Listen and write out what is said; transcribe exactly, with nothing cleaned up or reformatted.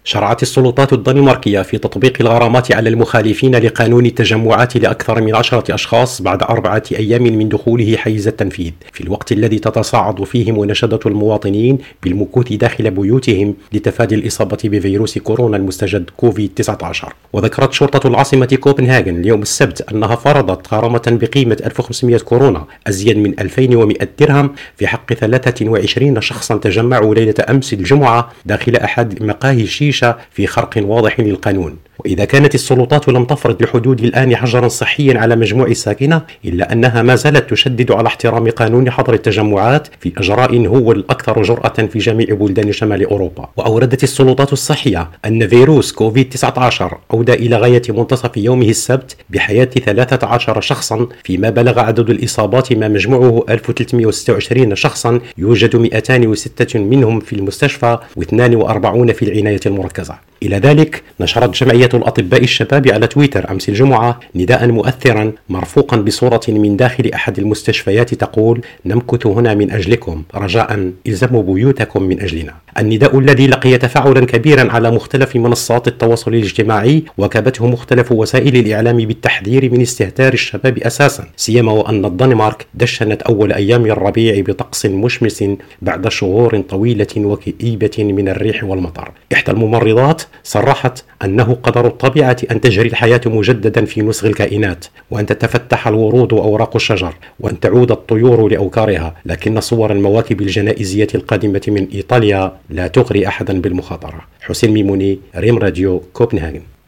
شرعت السلطات الدنماركية في تطبيق الغرامات على المخالفين لقانون التجمعات لأكثر من عشرة أشخاص بعد أربعة أيام من دخوله حيز التنفيذ، في الوقت الذي تتصاعد فيه مناشدة المواطنين بالمكوث داخل بيوتهم لتفادي الإصابة بفيروس كورونا المستجد كوفيد تسعة عشر. وذكرت شرطة العاصمة كوبنهاغن اليوم السبت أنها فرضت غرامة بقيمة ألف وخمسمائة كورونا، أزيد من ألفين ومائة درهم، في حق ثلاثة وعشرين شخصا تجمعوا ليلة أمس الجمعة داخل أحد مقاهي الشيشة في خرق واضح للقانون. وإذا كانت السلطات لم تفرض لحدود الآن حجرا صحيا على مجموع الساكنة، إلا أنها ما زالت تشدد على احترام قانون حظر التجمعات في إجراء هو الأكثر جرأة في جميع بلدان شمال أوروبا. وأوردت السلطات الصحية أن فيروس كوفيد تسعة عشر أودى إلى غاية منتصف يومه السبت بحياة ثلاثة عشر شخصا، فيما بلغ عدد الإصابات ما مجموعه ألف وثلاثمائة وستة وعشرين شخصا، يوجد مئتين وستة منهم في المستشفى واثنان وأربعون في العناية المركزة. إلى ذلك نشرت جمعية الأطباء الشباب على تويتر أمس الجمعة نداء مؤثرا مرفوقا بصورة من داخل أحد المستشفيات تقول: نمكث هنا من أجلكم، رجاء الزموا بيوتكم من أجلنا. النداء الذي لقي تفاعلا كبيرا على مختلف منصات التواصل الاجتماعي، وكبته مختلف وسائل الإعلام بالتحذير من استهتار الشباب أساسا، سيما وأن الدنمارك دشنت أول أيام الربيع بطقس مشمس بعد شهور طويلة وكئيبة من الريح والمطر. إحدى الممرضات صرحت أنه قدر الطبيعة أن تجري الحياة مجددا في نسغ الكائنات، وأن تتفتح الورود وأوراق الشجر، وأن تعود الطيور لأوكارها، لكن صور المواكب الجنائزية القادمة من إيطاليا لا تغري أحدا بالمخاطرة. حسين ميموني، ريم راديو، كوبنهاغن.